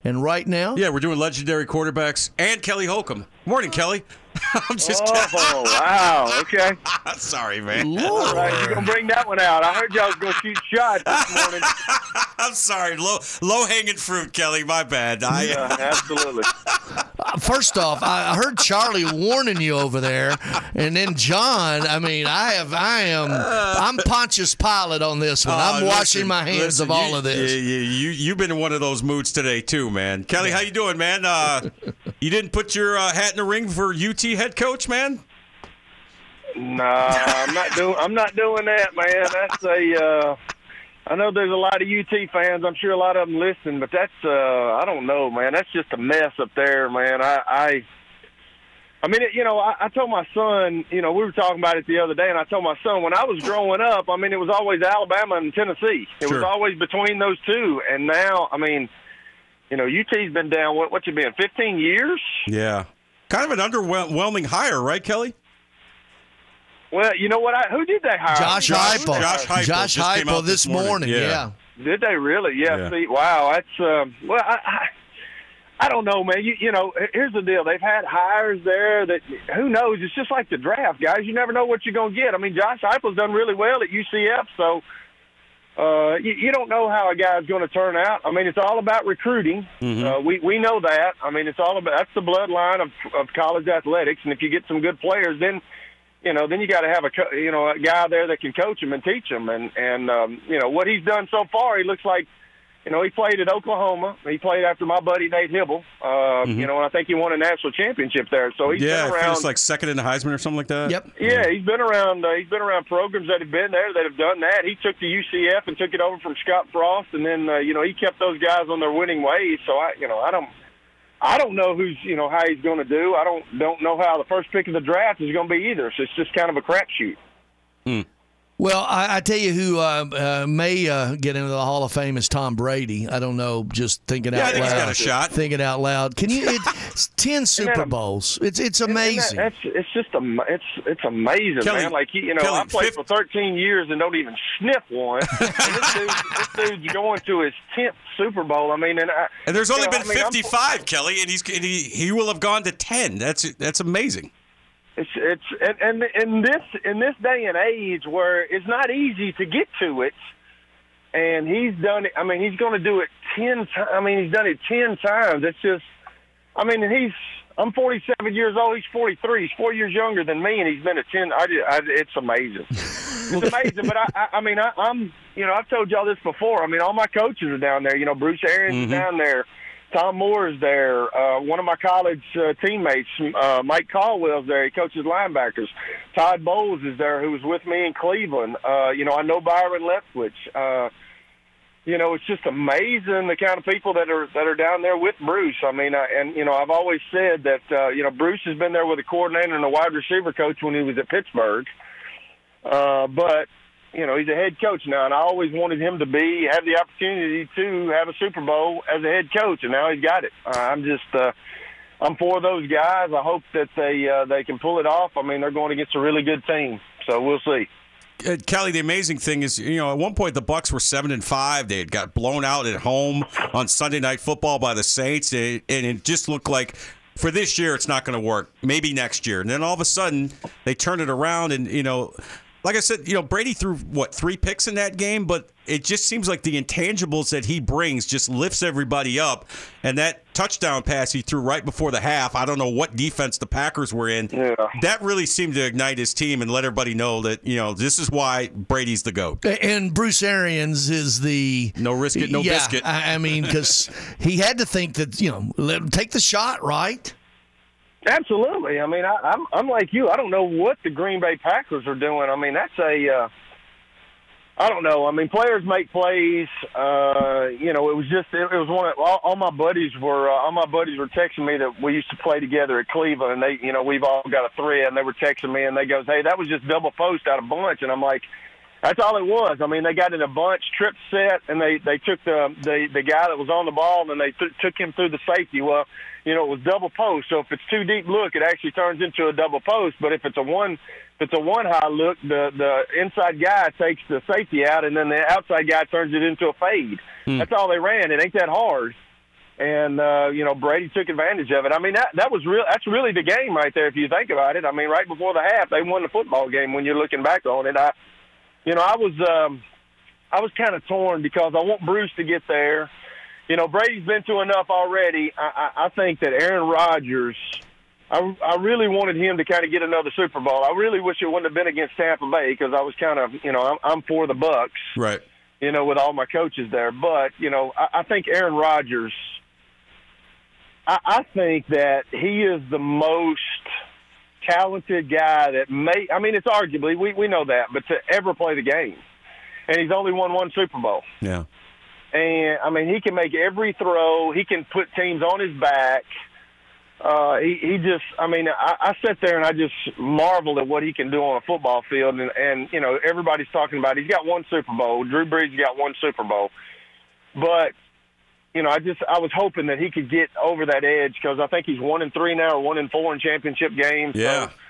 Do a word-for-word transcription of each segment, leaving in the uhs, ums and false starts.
And right now, yeah, we're doing legendary quarterbacks and Kelly Holcomb. Morning, Kelly. I'm just oh, wow. Okay. Sorry, man. Lord. All right, you're going to bring that one out. I heard y'all was going to shoot shots this morning. I'm sorry. Low, low-hanging fruit, Kelly. My bad. I, yeah, absolutely. First off, I heard Charlie warning you over there, and then John. I mean, I have, I am, I'm Pontius Pilate on this one. I'm uh, washing listen, my hands listen, of all you, of this. You, you, you've been in one of those moods today too, man. Kelly, how you doing, man? Uh, you didn't put your uh, hat in the ring for U T head coach, man? Nah, I'm not doing. I'm not doing that, man. That's a. Uh, I know there's a lot of U T fans. I'm sure a lot of them listen, but that's. Uh, I don't know, man. That's just a mess up there, man. I. I, I mean, you know, I, I told my son. You know, we were talking about it the other day, and I told my son when I was growing up. I mean, it was always Alabama and Tennessee. It Sure. was always between those two, and now, I mean, you know, U T's been down. What? What you been? fifteen years? Yeah. Kind of an underwhelming hire, right, Kelly? Well, you know what? I, who did they hire? Josh Heupel. Josh Heupel Josh just came Heupel out this this morning. morning. Yeah. Yeah. Did they really? Yeah. Yeah. See, wow. That's um, well. I, I I don't know, man. You you know, here's the deal. They've had hires there that who knows. It's just like the draft, guys. You never know what you're gonna get. I mean, Josh Heupel's done really well at U C F, so uh, you, you don't know how a guy's going to turn out. I mean, it's all about recruiting. Mm-hmm. Uh, we we know that. I mean, it's all about that's the bloodline of of college athletics, and if you get some good players, then. You know, then you got to have a co- you know a guy there that can coach him and teach him, and and um, you know what he's done so far. He looks like, you know, he played at Oklahoma. He played after my buddy Nate Hibble. Uh, Mm-hmm. You know, and I think he won a national championship there. So he's Yeah, been I around. finished like second in the Heisman or something like that. Yep. Yeah, he's been around. Uh, he's been around programs that have been there that have done that. He took the U C F and took it over from Scott Frost, and then uh, you know he kept those guys on their winning ways. So I, you know, I don't. I don't know who's, you know, how he's going to do. I don't don't know how the first pick of the draft is going to be either. So it's just kind of a crapshoot. Mm. Well, I, I tell you who uh, uh, may uh, get into the Hall of Fame is Tom Brady. I don't know, just thinking Yeah, out I think loud. he's got a shot. Thinking out loud. Can you? It, it's ten Super Bowls. It's it's amazing. That, that's it's just a it's it's amazing, Kelly, man. Like he, you know, Kelly, I played fifth, for thirteen years and don't even sniff one. and this, dude, this dude's going to his tenth Super Bowl. I mean, and I, and there's only you know, been I mean, I'm- fifty-five, Kelly, and he's and he he will have gone to ten. That's that's amazing. It's it's and, and in this in this day and age where it's not easy to get to it, and he's done it. I mean, he's going to do it ten times. I mean, he's done it ten times. It's just, I mean, and he's. I'm forty-seven years old. He's forty-three. He's four years younger than me, and he's been a ten. I, just, I it's amazing. It's amazing. But I, I, I mean, I, I'm. You know, I've told y'all this before. I mean, all my coaches are down there. You know, Bruce Arians Mm-hmm. is down there. Tom Moore is there. Uh, one of my college uh, teammates, uh, Mike Caldwell's there. He coaches linebackers. Todd Bowles is there, who was with me in Cleveland. Uh, you know, I know Byron Leftwich. Uh, you know, it's just amazing the kind of people that are that are down there with Bruce. I mean, uh, and you know, I've always said that uh, you know Bruce has been there with a coordinator and a wide receiver coach when he was at Pittsburgh. Uh, but you know, he's a head coach now, and I always wanted him to be have the opportunity to have a Super Bowl as a head coach, and now he's got it. Uh, I'm just, uh, I'm for those guys. I hope that they uh, they can pull it off. I mean, they're going against a really good team, so we'll see. Uh, Kelly, the amazing thing is, you know, at one point the Bucs were seven and five. They had got blown out at home on Sunday Night Football by the Saints, and it just looked like for this year it's not going to work. Maybe next year, and then all of a sudden they turn it around, and you know. Like I said, you know, Brady threw, what, three picks in that game, but it just seems like the intangibles that he brings just lifts everybody up. And that touchdown pass he threw right before the half, I don't know what defense the Packers were in, Yeah. that really seemed to ignite his team and let everybody know that, you know, this is why Brady's the GOAT. And Bruce Arians is the No risk it, no yeah, biscuit. I, I mean, because he had to think that, you know, let, take the shot, right? Absolutely. I mean, I, I'm I'm like you. I don't know what the Green Bay Packers are doing. I mean, that's a uh, I don't know. I mean, players make plays. Uh, you know, it was just it, it was one of all, all my buddies were uh, all my buddies were texting me that we used to play together at Cleveland, and they, you know, we've all got a thread, and they were texting me, and they goes, "Hey, that was just double post out of bunch," and I'm like. That's all it was. I mean, they got in a bunch, trip set, and they, they took the, the the guy that was on the ball and they th- took him through the safety. Well, you know, it was double post. So if it's too deep look, it actually turns into a double post. But if it's a one if it's a one high look, the the inside guy takes the safety out, and then the outside guy turns it into a fade. Hmm. That's all they ran. It ain't that hard. And, uh, you know, Brady took advantage of it. I mean, that that was real. That's really the game right there if you think about it. I mean, right before the half, they won the football game when you're looking back on it. I, you know, I was um, I was kind of torn because I want Bruce to get there. You know, Brady's been to enough already. I, I, I think that Aaron Rodgers, I, I really wanted him to kind of get another Super Bowl. I really wish it wouldn't have been against Tampa Bay because I was kind of, you know, I'm, I'm for the Bucs. Right. You know, with all my coaches there. But, you know, I, I think Aaron Rodgers – I think that he is the most talented guy that may – I mean, it's arguably, we, we know that, but to ever play the game. And he's only won one Super Bowl. Yeah. And, I mean, he can make every throw. He can put teams on his back. Uh, he, he just – I mean, I, I sit there and I just marvel at what he can do on a football field. And, and, you know, everybody's talking about he's got one Super Bowl. Drew Brees got one Super Bowl. But – you know, I just I was hoping that he could get over that edge because I think he's one and three now, or one and four in championship games. Yeah. So,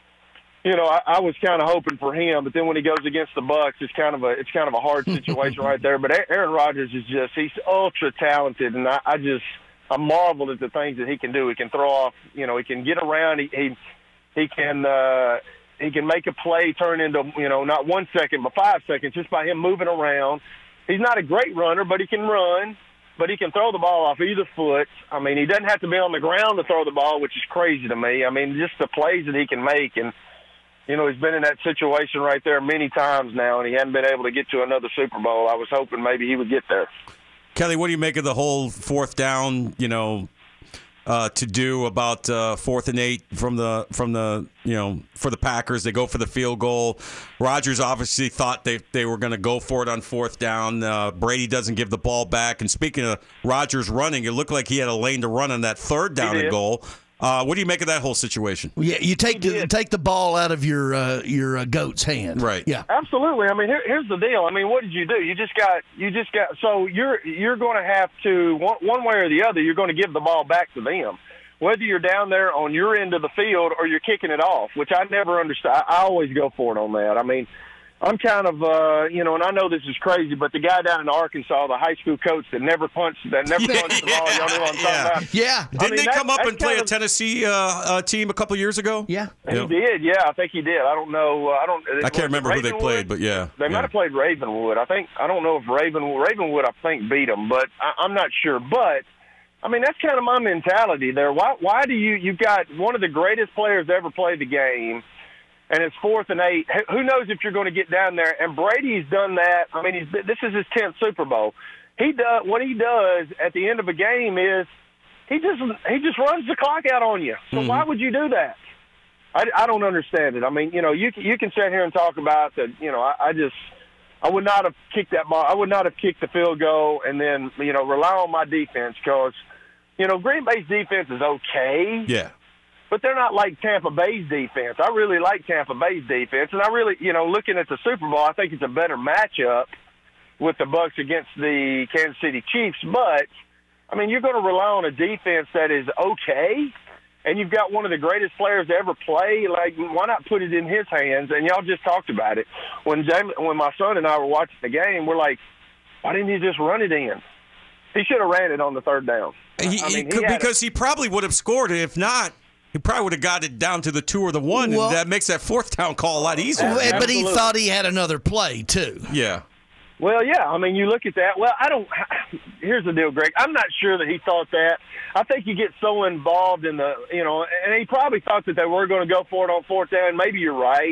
you know, I, I was kind of hoping for him, but then when he goes against the Bucs, it's kind of a it's kind of a hard situation right there. But Aaron Rodgers is just he's ultra talented, and I, I just I marvel at the things that he can do. He can throw off, you know, he can get around. He he, he can. Uh, he can make a play turn into, you know, not one second but five seconds just by him moving around. He's not a great runner, but he can run. But he can throw the ball off either foot. I mean, he doesn't have to be on the ground to throw the ball, which is crazy to me. I mean, just the plays that he can make. And, you know, he's been in that situation right there many times now, and he hadn't been able to get to another Super Bowl. I was hoping maybe he would get there. Kelly, what do you make of the whole fourth down, you know, uh, to do about uh, fourth and eight from the from the you know for the Packers? They go for the field goal. Rodgers obviously thought they they were going to go for it on fourth down. Uh, Brady doesn't give the ball back. And speaking of Rodgers running, it looked like he had a lane to run on that third down and goal. Uh, what do you make of that whole situation? Yeah, you take the, take the ball out of your uh, your uh, goat's hand. Right. Yeah. Absolutely. I mean, here, here's the deal. I mean, what did you do? You just got you just got so you're you're going to have to one, one way or the other. You're going to give the ball back to them, whether you're down there on your end of the field or you're kicking it off, which I never understand. I, I always go for it on that. I mean, I'm kind of, uh, you know, and I know this is crazy, but the guy down in Arkansas, the high school coach that never punched, that never yeah, punched the ball, y'all know what I'm yeah. talking about? Yeah. Didn't I mean, they that, come up and play of, a Tennessee uh, uh, team a couple years ago? Yeah. He yeah. did, yeah. I think he did. I don't know. Uh, I don't. I can't remember who they played, but yeah. They yeah. might have played Ravenwood. I think. I don't know if Ravenwood, Ravenwood I think, beat them, but I, I'm not sure. But, I mean, that's kind of my mentality there. Why, why do you, you've got one of the greatest players to ever play the game, and it's fourth and eight. Who knows if you're going to get down there? And Brady's done that. I mean, he's, this is his tenth Super Bowl. He does what he does at the end of a game is he just he just runs the clock out on you. So mm-hmm. why would you do that? I, I don't understand it. I mean, you know, you you can sit here and talk about that. You know, I, I just I would not have kicked that ball. I would not have kicked the field goal and then you know rely on my defense because you know Green Bay's defense is okay. Yeah. But they're not like Tampa Bay's defense. I really like Tampa Bay's defense, and I really, you know, looking at the Super Bowl, I think it's a better matchup with the Bucs against the Kansas City Chiefs. But I mean, you're going to rely on a defense that is okay, and you've got one of the greatest players to ever play. Like, why not put it in his hands? And y'all just talked about it when Jamie, when my son and I were watching the game. We're like, why didn't he just run it in? He should have ran it on the third down. He, I mean, he he could, because a, he probably would have scored it. If not, he probably would have got it down to the two or the one, well, and that makes that fourth down call a lot easier. But Absolutely. He thought he had another play, too. Yeah. Well, yeah. I mean, you look at that. Well, I don't – here's the deal, Greg. I'm not sure that he thought that. I think you get so involved in the – you know, and he probably thought that they were going to go for it on fourth down. Maybe you're right.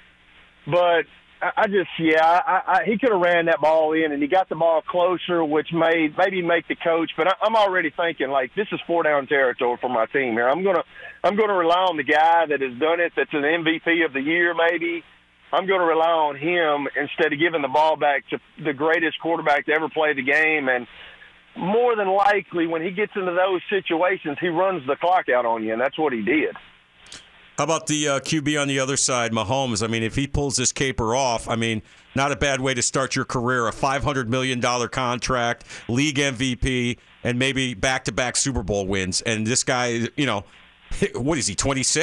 But I just – yeah, I, I, he could have ran that ball in, and he got the ball closer, which made maybe make the coach. But I, I'm already thinking, like, this is four-down territory for my team here. I'm going to I'm gonna rely on the guy that has done it, that's an M V P of the year maybe. I'm going to rely on him instead of giving the ball back to the greatest quarterback to ever play the game. And more than likely, when he gets into those situations, he runs the clock out on you, and that's what he did. How about the uh, Q B on the other side, Mahomes? I mean, if he pulls this caper off, I mean, not a bad way to start your career. A five hundred million dollars contract, league M V P, and maybe back-to-back Super Bowl wins. And this guy, you know, what is he, twenty-six?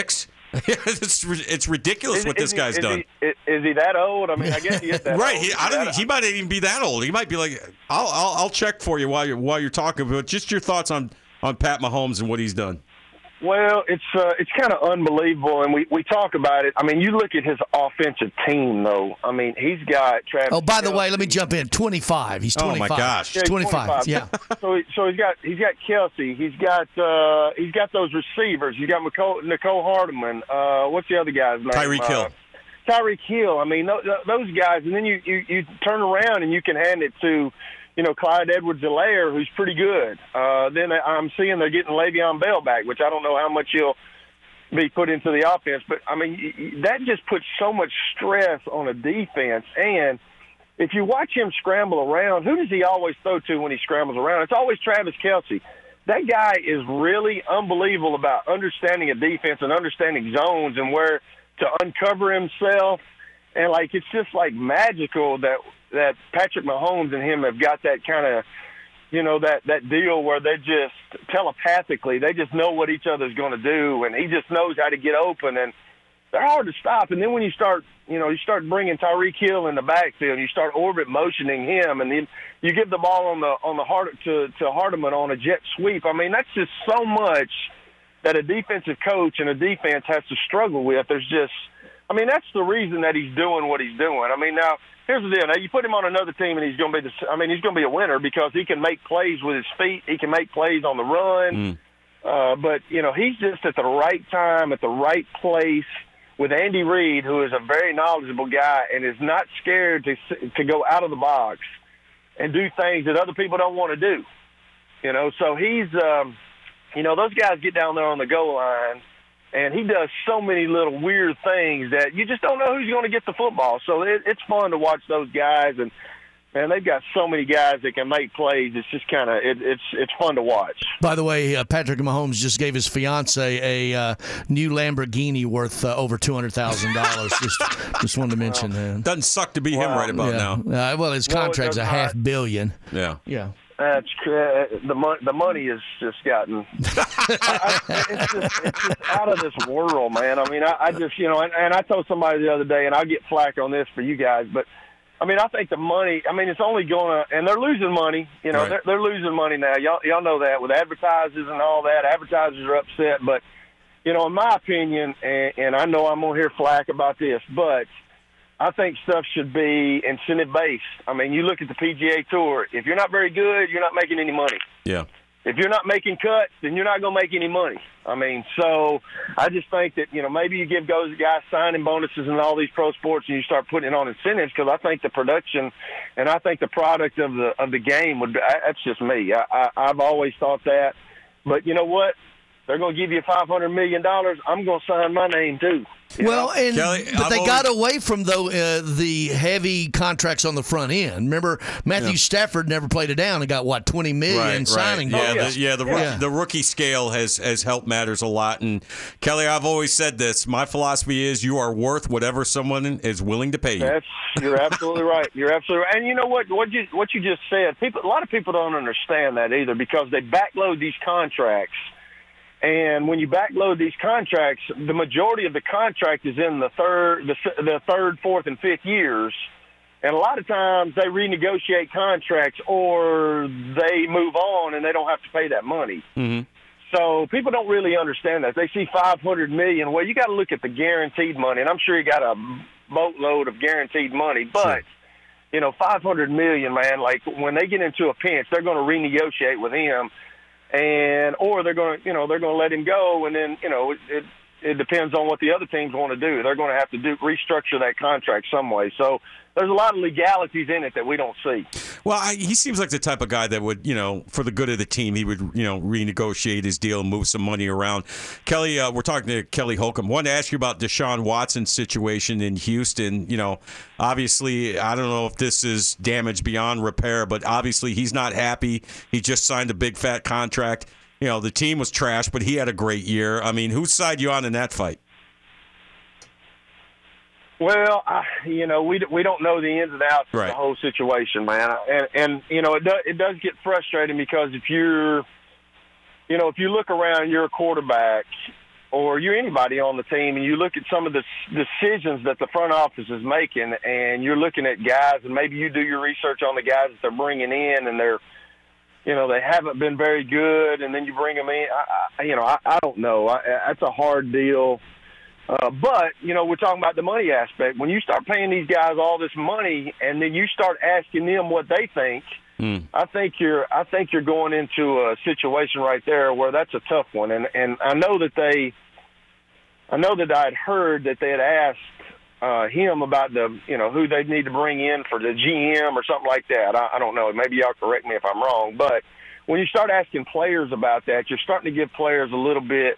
it's, it's ridiculous is, what is this he, guy's is done. He, is, is he that old? I mean, I guess he is that right. old. He, I don't. That, He might not even be that old. He might be like, I'll, I'll, I'll check for you while you're while you're talking. But just your thoughts on, on Pat Mahomes and what he's done. Well, it's uh, it's kind of unbelievable, and we, we talk about it. I mean, you look at his offensive team, though. I mean, he's got Travis. Oh, by the Kelce. way, let me jump in. twenty-five. He's twenty-five. Oh my gosh. Yeah, he's twenty-five. Yeah. So, he, so he's got he's got Kelsey. He's got uh, he's got those receivers. He's got Nicole, Nicole Hardeman. Uh, what's the other guy's name? Tyreek Hill. Uh, Tyreek Hill. I mean, th- th- those guys. And then you, you you turn around and you can hand it to, you know, Clyde Edwards-Helaire, who's pretty good. Uh, then I'm seeing they're getting Le'Veon Bell back, which I don't know how much he'll be put into the offense. But, I mean, that just puts so much stress on a defense. And if you watch him scramble around, who does he always throw to when he scrambles around? It's always Travis Kelce. That guy is really unbelievable about understanding a defense and understanding zones and where to uncover himself. And, like, it's just, like, magical that that Patrick Mahomes and him have got that kind of, you know, that, that deal where they just telepathically, they just know what each other's going to do, and he just knows how to get open, and they're hard to stop. And then when you start, you know, you start bringing Tyreek Hill in the backfield, and you start orbit motioning him, and then you give the ball on the on the heart to to Hardeman on a jet sweep. I mean, that's just so much that a defensive coach and a defense has to struggle with. There's just, I mean, that's the reason that he's doing what he's doing. I mean, now, here's the deal. Now, you put him on another team, and he's going to be the, I mean, he's going to be a winner because he can make plays with his feet. He can make plays on the run. Mm. Uh, but, you know, he's just at the right time, at the right place with Andy Reid, who is a very knowledgeable guy and is not scared to to go out of the box and do things that other people don't want to do. You know, so he's, um, you know, those guys get down there on the goal line, and he does so many little weird things that you just don't know who's going to get the football. So it, it's fun to watch those guys, and man, they've got so many guys that can make plays. It's just kind of it, it's it's fun to watch. By the way, uh, Patrick Mahomes just gave his fiance a uh, new Lamborghini worth uh, over two hundred thousand dollars. Just just wanted to mention that. Doesn't suck to be him Wow. right about yeah. now. Uh, well, his No, it contract's does a half not. billion. Yeah. Yeah. That's uh, the money. The money has just gotten. I, I, it's, just, it's just out of this world, man. I mean, I, I just you know, and, and I told somebody the other day, and I'll get flack on this for you guys, but I mean, I think the money. I mean, it's only going to, and they're losing money. You know, Right. they're, they're losing money now. Y'all, y'all know that with advertisers and all that. Advertisers are upset, but you know, in my opinion, and, and I know I'm gonna hear flack about this, but I think stuff should be incentive-based. I mean, you look at the P G A Tour. If you're not very good, you're not making any money. Yeah. If you're not making cuts, then you're not going to make any money. I mean, so I just think that, you know, maybe you give those guys signing bonuses in all these pro sports and you start putting it on incentives because I think the production and I think the product of the of the game would be – that's just me. I, I, I've always thought that. But you know what? They're going to give you five hundred million dollars. I'm going to sign my name too. You Well, know? and Kelly, but I've they always- got away from though uh, the heavy contracts on the front end. Remember, Matthew Yeah. Stafford never played it down and got what twenty million Right, signing. right. Yeah, bonus. the, yeah, the, Yeah. Rookie, the rookie scale has, has helped matters a lot. And Kelly, I've always said this. My philosophy is you are worth whatever someone is willing to pay you. That's you're absolutely right. You're absolutely right. And you know what? What you what you just said. People, a lot of people don't understand that either because they backload these contracts. And when you backload these contracts, the majority of the contract is in the third, the, the third, fourth, and fifth years. And a lot of times they renegotiate contracts or they move on and they don't have to pay that money. Mm-hmm. So people don't really understand that. They see five hundred million dollars. Well, you got to look at the guaranteed money, and I'm sure you got a boatload of guaranteed money. But, Sure. you know, five hundred million dollars, man, like when they get into a pinch, they're going to renegotiate with him. And or they're going to, you know, they're going to let him go, and then, you know, it, it it depends on what the other teams want to do. They're going to have to do restructure that contract some way. So there's a lot of legalities in it that we don't see. Well, I, he seems like the type of guy that would, you know, for the good of the team, he would, you know, renegotiate his deal and move some money around. Kelly, uh, we're talking to Kelly Holcomb. Wanted to ask you about Deshaun Watson's situation in Houston. You know, obviously, I don't know if this is damage beyond repair, but obviously he's not happy. He just signed a big fat contract. You know, the team was trash, but he had a great year. I mean, whose side you on in that fight? Well, I, you know, we we don't know the ins and outs Right. of the whole situation, man. And and you know, it does it does get frustrating because if you're, you know, if you look around, you're a quarterback, or you're anybody on the team, and you look at some of the decisions that the front office is making, and you're looking at guys, and maybe you do your research on the guys that they're bringing in, and they're, you know, they haven't been very good, and then you bring them in. I, I, you know, I, I don't know. I, that's a hard deal. Uh, but, you know, we're talking about the money aspect. When you start paying these guys all this money, and then you start asking them what they think, mm. I think you're I think you're going into a situation right there where that's a tough one. And and I know that they, I know that I had heard that they had asked uh, him about the, you know, who they need to bring in for the G M or something like that. I, I don't know. Maybe y'all correct me if I'm wrong. But when you start asking players about that, you're starting to give players a little bit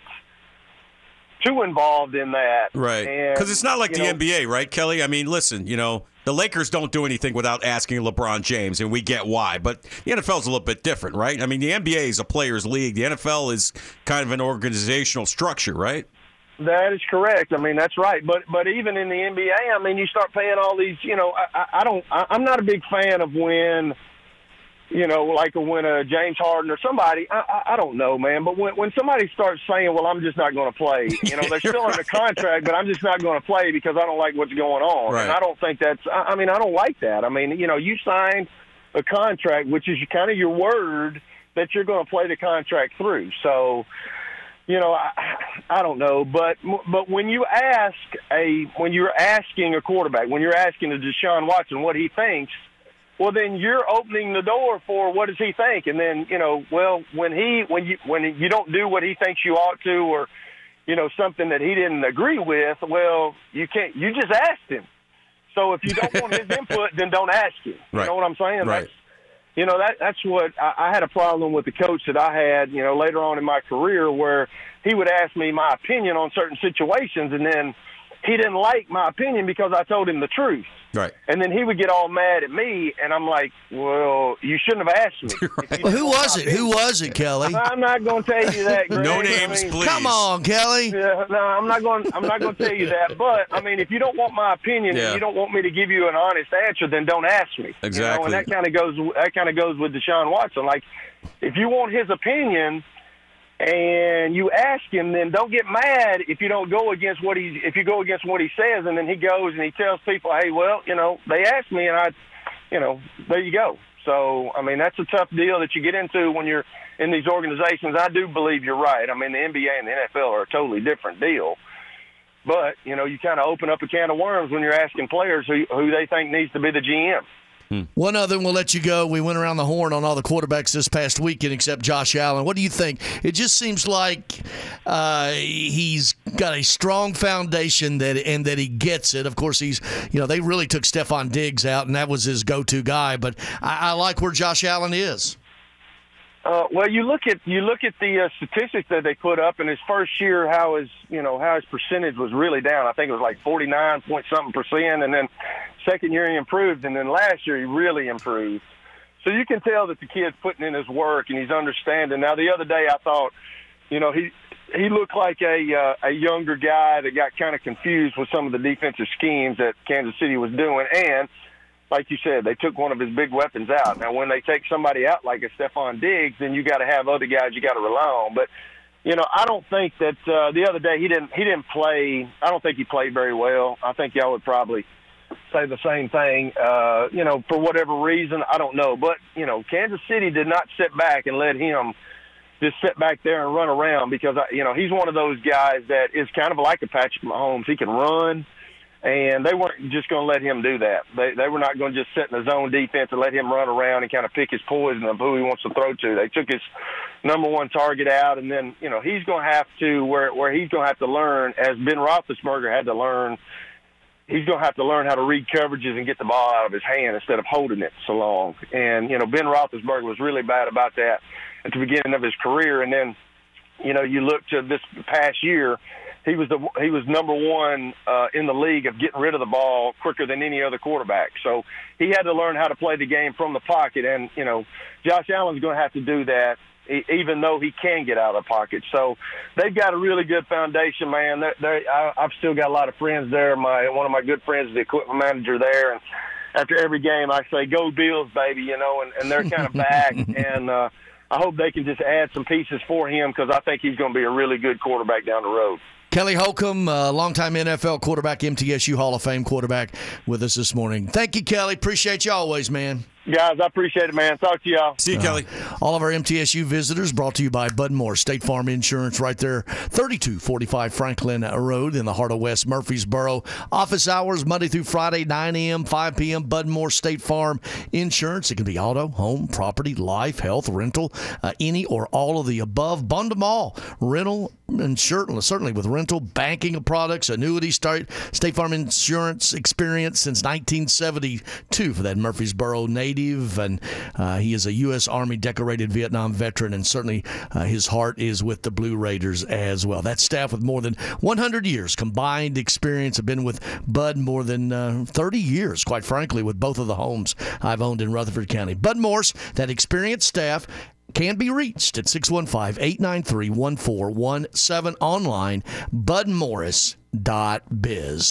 too involved in that. Right. Because it's not like the know, N B A, right, Kelly? I mean, listen, you know, the Lakers don't do anything without asking LeBron James, and we get why. But the N F L is a little bit different, right? I mean, the N B A is a players' league. The N F L is kind of an organizational structure, right? That is correct. I mean, that's right. But but even in the N B A, I mean, you start paying all these, you know, I, I don't, I, I'm not a big fan of when, you know, like when a James Harden or somebody, I, I, I don't know, man. But when, when somebody starts saying, well, I'm just not going to play, you know, they're still under contract, but I'm just not going to play because I don't like what's going on. Right. And I don't think that's, I, I mean, I don't like that. I mean, you know, you signed a contract, which is kind of your word that you're going to play the contract through. So, you know, I, I don't know. But but when you ask a, when you're asking a quarterback, when you're asking a Deshaun Watson what he thinks, well, then you're opening the door for what does he think, and then you know, well, when he when you when you don't do what he thinks you ought to, or you know something that he didn't agree with, well, you can't. You just asked him. So if you don't want his input, then don't ask him. You right. know what I'm saying? Right. That's, you know that that's what I, I had a problem with the coach that I had. You know, later on in my career, where he would ask me my opinion on certain situations, and then he didn't like my opinion because I told him the truth. Right. And then he would get all mad at me, and I'm like, well, you shouldn't have asked me. Right. Well, who was it? Who was it, Kelly? I'm not going to tell you that, Greg. No names, I mean, please. Come on, Kelly. Yeah, no, I'm not going. I'm not going to tell you that. But I mean, if you don't want my opinion, Yeah. and you don't want me to give you an honest answer, then don't ask me. Exactly. You know? And that kind of goes. That kind of goes with Deshaun Watson. Like, if you want his opinion, and you ask him, then don't get mad if you don't go against what he if you go against what he says, and then he goes and he tells people, hey, well, you know, they asked me, and I, you know, there you go. So, I mean, that's a tough deal that you get into when you're in these organizations. I do believe you're right. I mean, the N B A and the N F L are a totally different deal. But, you know, you kind of open up a can of worms when you're asking players who, who they think needs to be the G M. One other, and we'll let you go. We went around the horn on all the quarterbacks this past weekend except Josh Allen. What do you think? It just seems like uh, he's got a strong foundation that and that he gets it. Of course, he's you know they really took Stephon Diggs out, and that was his go-to guy. But I, I like where Josh Allen is. Uh, well, you look at you look at the uh, statistics that they put up in his first year. How his you know how his percentage was really down. I think it was like forty-nine point something percent, and then second year he improved, and then last year he really improved. So you can tell that the kid's putting in his work and he's understanding. Now, the other day I thought, you know, he he looked like a uh, a younger guy that got kind of confused with some of the defensive schemes that Kansas City was doing, and like you said, they took one of his big weapons out. Now, when they take somebody out like a Stephon Diggs, then you got to have other guys you got to rely on. But, you know, I don't think that uh, the other day he didn't he didn't play. I don't think he played very well. I think y'all would probably say the same thing. Uh, you know, for whatever reason, I don't know. But, you know, Kansas City did not sit back and let him just sit back there and run around because, you know, he's one of those guys that is kind of like a Patrick Mahomes. He can run. And they weren't just going to let him do that. They they were not going to just sit in the zone defense and let him run around and kind of pick his poison of who he wants to throw to. They took his number one target out, and then, you know, he's going to have to, where where he's going to have to learn, as Ben Roethlisberger had to learn, he's going to have to learn how to read coverages and get the ball out of his hand instead of holding it so long. And, you know, Ben Roethlisberger was really bad about that at the beginning of his career. And then, you know, you look to this past year, He was the he was number one uh, in the league of getting rid of the ball quicker than any other quarterback. So he had to learn how to play the game from the pocket, and you know, Josh Allen's going to have to do that, even though he can get out of the pocket. So they've got a really good foundation, man. They're, they're, I, I've still got a lot of friends there. My one of my good friends is the equipment manager there, and after every game I say, "Go Bills, baby," you know, and, and they're kind of back and. Uh, I hope they can just add some pieces for him because I think he's going to be a really good quarterback down the road. Kelly Holcomb, uh, longtime N F L quarterback, M T S U Hall of Fame quarterback, with us this morning. Thank you, Kelly. Appreciate you always, man. Guys, I appreciate it, man. Talk to y'all. See you, uh, Kelly. All of our M T S U visitors brought to you by Bud Moore State Farm Insurance right there, thirty-two forty-five Franklin Road in the heart of West Murfreesboro. Office hours Monday through Friday, nine a.m., five p.m. Bud Moore State Farm Insurance. It can be auto, home, property, life, health, rental, uh, any or all of the above. Bund them all. Rental, and certainly with rental, banking of products, annuity, State, State Farm Insurance experience since nineteen seventy-two for that Murfreesboro native, and uh, he is a U S Army decorated Vietnam veteran, and certainly uh, his heart is with the Blue Raiders as well. That staff with more than one hundred years combined experience. Have been with Bud more than uh, thirty years, quite frankly, with both of the homes I've owned in Rutherford County. Bud Morse, that experienced staff, can be reached at six one five, eight nine three, one four one seven, online, bud morris dot biz.